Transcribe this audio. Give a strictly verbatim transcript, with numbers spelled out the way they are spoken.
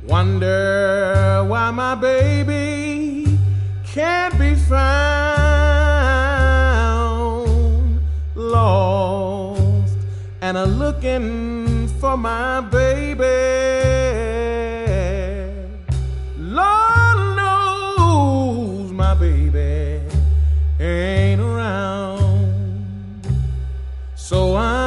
Wonder why my baby can't be found. Lost and a looking for my baby. Lord knows my baby ain't around. So I'm